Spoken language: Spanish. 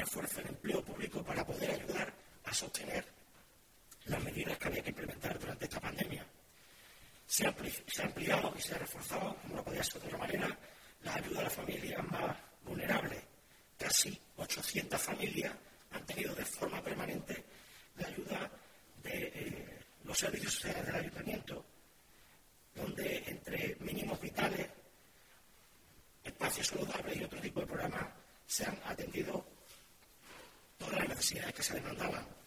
refuerzo el empleo público para poder ayudar a sostener las medidas que había que implementar durante esta pandemia. Se ha ampliado y se ha reforzado, como no podía ser de otra manera, la ayuda a las familias más vulnerables. Casi 800 familias han tenido de forma permanente la ayuda de los servicios sociales del ayuntamiento, donde entre mínimos vitales, espacios saludables y otro tipo de programas se han atendido todas las necesidades que se demandaban.